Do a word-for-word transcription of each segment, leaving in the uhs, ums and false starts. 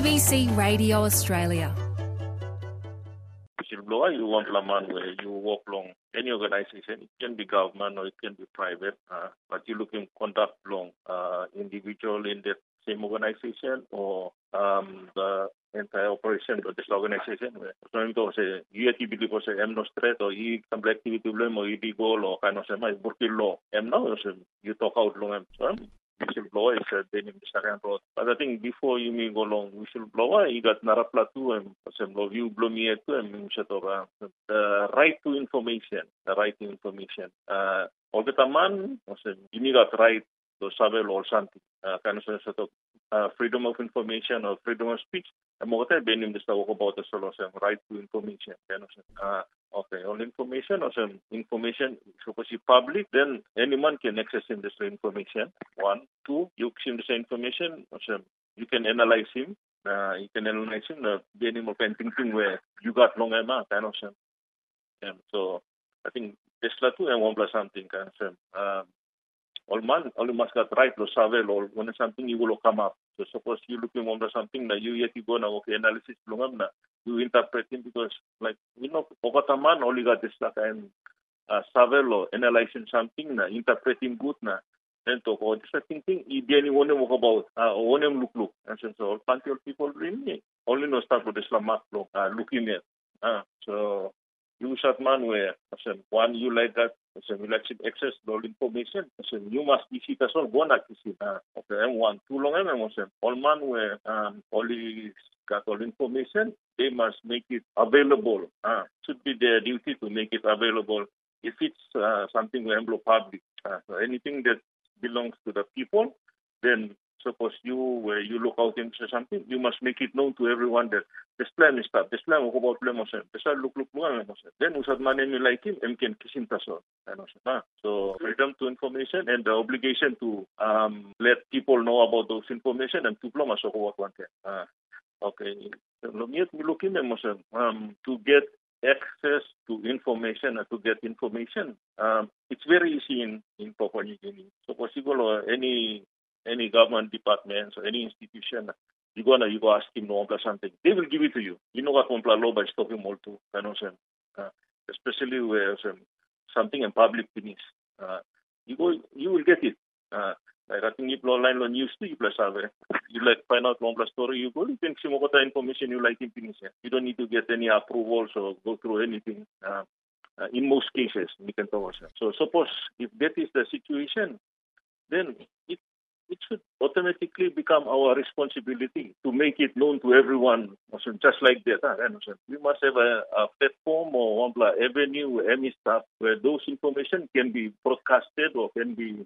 B C Radio Australia. Whistleblower, you want a man where you work along any organization. It can be government or it can be private, uh, but you're looking contact long uh, individual in that same organization or um, the entire operation of this organization. So ito kasi you activity ko sa M no threat or you some activity problem or you goal or kind of say burkil law. M now you talk out long. So whistleblower is a denim disarian road. But I think before you may go long whistleblower, you got narapla too and some of you blow me too and the right to information, the right to information. Uh, all the time, you need that right to savel or something. Uh, kind of sort of uh, freedom of information or freedom of speech. And more than being this talk about the solution, right to information. Kind of, uh, okay, all information or some information supposed to be public, then anyone can access in this information. One, two, you see this information, or some, you can analyze him. Uh, you can analyze him. The uh, animal can thinking where you got long amount, kind of. And so I think this two and one plus something kind of. Um, all man, all must got right to savel or when something you will come up. So suppose you looking under something that you yet you go now okay analysis long na you interpret it because like you know Ogata man only got this like and uh, savel or analyzing something na interpreting good na then to go this thinking ideally one them about uh one them look look and so plenty of people really only no start with this lamak uh, looking at uh, so you shot man where one you like that so you like to access all information so you must be see that's all one like see uh, okay and one too long and all man where um only got all information they must make it available uh, should be their duty to make it available if it's uh, something where public uh, so anything that belongs to the people then suppose you where you look out into something, you must make it known to everyone that this plan is that this plan of about plan was this look look then usad man you like him and can kisim taso. So freedom to information and the obligation to um, let people know about those information and to plan as what one can. Uh, okay. So looking um to get access to information and to get information. Um, it's very easy in, in Papua New Guinea. So possible or any any government departments or any institution, you go and you go ask him no something. They will give it to you. You know what compla law by stopping all to uh, especially where um, something in public finish. Uh, you go you will get it. Uh, like I think if online on news too, you plus have you like find out long story, you go you can see what information you like in finish. You don't need to get any approvals or go through anything. Uh, uh, in most cases, we can talk about. So suppose if that is the situation, then it it should automatically become our responsibility to make it known to everyone. Just like that, we must have a, a platform or one avenue, any stuff where those information can be broadcasted or can be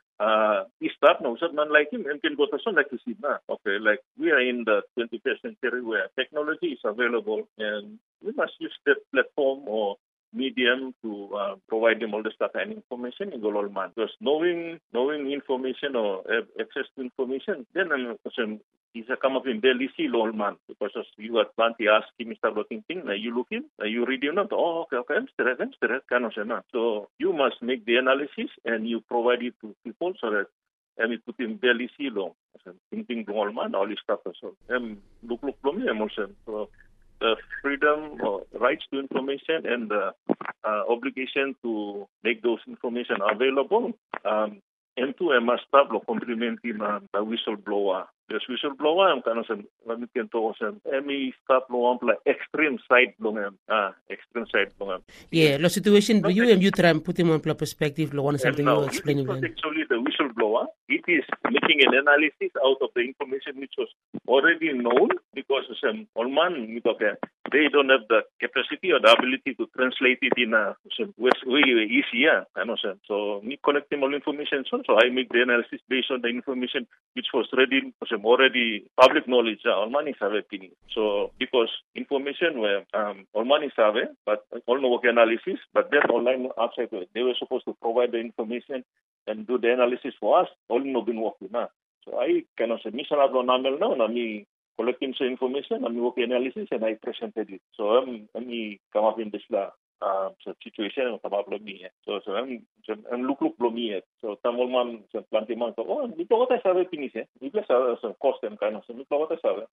uh, start now. So man like him and can go to some like you see now. Okay, like we are in the twenty-first century where technology is available, and we must use that platform or medium to uh, provide them all the stuff and information in Golol Man. Because knowing knowing information or uh, access to information, then um, it's a come up in belly see Lol Man. Because you got plenty ask him start looking thing, now you look him, now you read him not, oh okay, okay, I'm straight, I'm straight, kind of na. So you must make the analysis and you provide it to people so that and we put in belly see long. Thinking Lol Man, all this stuff so um look look from me emotion. So the freedom or rights to information and the uh, obligation to make those information available. Um, and two, I must have complementing uh, the whistleblower. There's whistleblower, I'm kind of saying, let me can talk some, any stuff, no, like extreme side, long, uh, extreme side, long. Yeah, the situation, but you and you try and put him on perspective, lo, one something now, you explain it actually the whistleblower, it is making an analysis out of the information which was already known because um, all man, okay, they don't have the capacity or the ability to translate it in a way easier. So me collecting all information, so, so I make the analysis based on the information which was ready, already public knowledge. All man is opinion. So because information were um, all man is but all no work analysis, but then online outside they were supposed to provide the information and do the analysis for us. All no been working now. So I cannot say, Mister Abdonamel now, na me collecting some information, I work analysis, and I presented it. So I'm, I'm come up in this la, uh, so situation, come up with me. So, so I'm, I'm look, look, lo me. So, tamol man, so, planti man, so, oh, nito ko tayo sabi pinis, eh. Nito sa, sa cost and kind of, so, nito ko tayo sabi.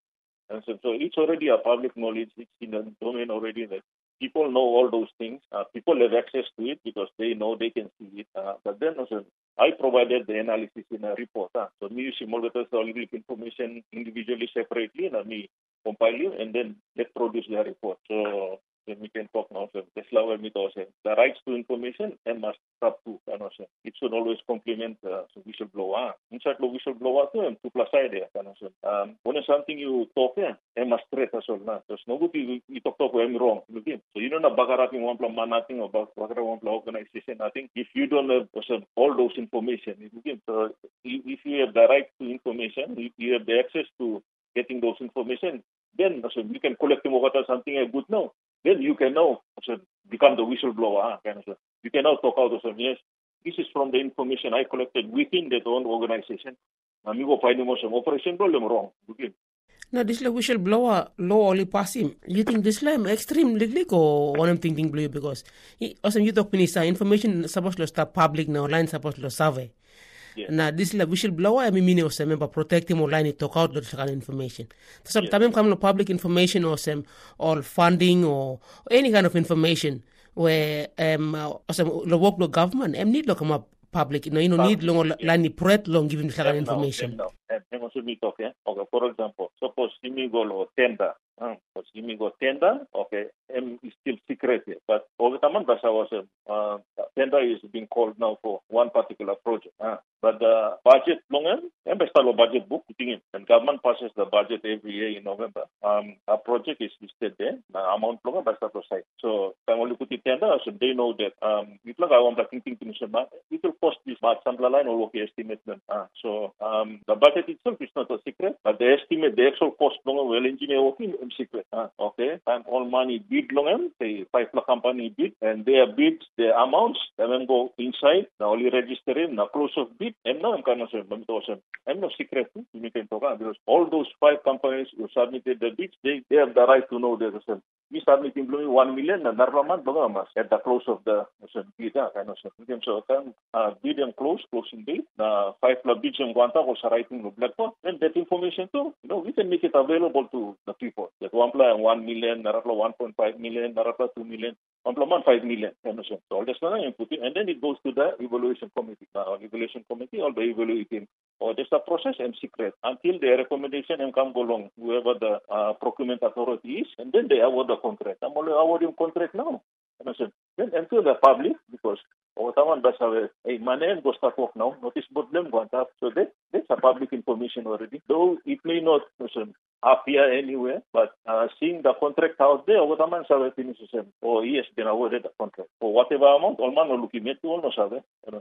And so, so it's already a public knowledge. It's in the domain already that people know all those things. Uh, people have access to it because they know they can see it. Uh, but then also, I provided the analysis in a report. Uh. So me simulated all the information individually, separately, and me compile it, and then let's produce the report. So then we can talk now. So that's how we talk. The rights to information and must stop to. It should always complement uh, so whistleblower. Inside the whistleblower too, and two plus idea. Um, when something you talk, yeah, and must threat as well. Na. So no good you talk talk I'm wrong. So you don't know bagarating one plan nothing about bagarating one plan organization. I think if you don't have uh, all those information, so if you have the right to information, if you have the access to getting those information, then so you can collect them over something I good know. Then you can now so, become the whistleblower. Kind of, so you can now talk out of some, yes, this is from the information I collected within that own organization. And you go find some operation problem wrong. Okay. Now, this like whistleblower law only pass him. You think this like extreme legal or one I'm thinking blue because he, also you talk minister information supposed to start public now, line supposed to survey. Yes. Now, this like whistleblower, I mean, meaning also member protect him online, talk out the kind of information. So, Yes. time come to public information or some or funding or, or any kind of information where um uh, also the work the government, I need to come up public, you know, you know, need long Yes. line protect long giving the kind of Them now, information. them now. And them also me talk, yeah? Okay, for example, suppose you go tender. Um, because you go tender, okay, and it's still secret here. But over the month, I was uh, tender is being called now for one particular project. Uh, but the budget long end, and I start a budget book, and government passes the budget every year in November. Um, a project is listed there, the amount long by start side. So I'm only put it tender, so they know that um, if like I want to think it will cost this much, some line or okay estimate. Uh, so um, the budget itself is not a secret, but the estimate, the actual cost long well engineer working in secret. Uh, okay, and all money bid long say five company bid, and their bids, their amounts, and then go inside, now only register in, now close of bid, and now I'm kind of saying, I'm no secret, you can talk about because all those five companies who submitted the bids, they, they have the right to know their result. We submitting one million and Narvaman Bagamas at the close of the bid, kind of saying. So can uh, bid and close, closing date, uh, five bids and Guanta also writing the black book, and that information too, you know, we can make it available to the people. That one plan one million, Narapla one point five million, Narapla two million, one plan five million. So all this one you put in, and then it goes to the evaluation committee. Now, evaluation committee, all the evaluating. Or oh, there's a process and secret until the recommendation and come go along, whoever the uh, procurement authority is, and then they award the contract. I'm only awarding contract now. And I said, then until the public, because oh, someone does have a hey, my name go start work now, notice board them go up. So that that's a public information already. Though it may not listen, appear anywhere, but uh, seeing the contract out there, what a man sabe finish the same. Oh yes, been awarded the contract. For whatever amount, all man are looking at all no sabe.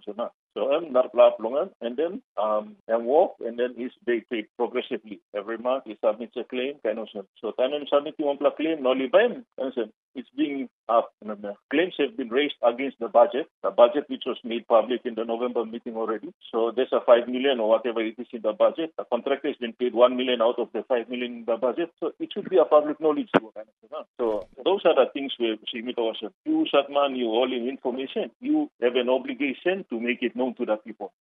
So I'm not laugh longer and then um and work and then is they paid progressively. Every month he submits a claim, kind of so time I'm submitting one claim, no leave him. It's being up. Uh, claims have been raised against the budget, the budget which was made public in the November meeting already. So there's a five million or whatever it is in the budget. The contractor has been paid one million out of the five million in the budget. So it should be a public knowledge. So those are the things where you, Satman, you all in information, you have an obligation to make it known to the people.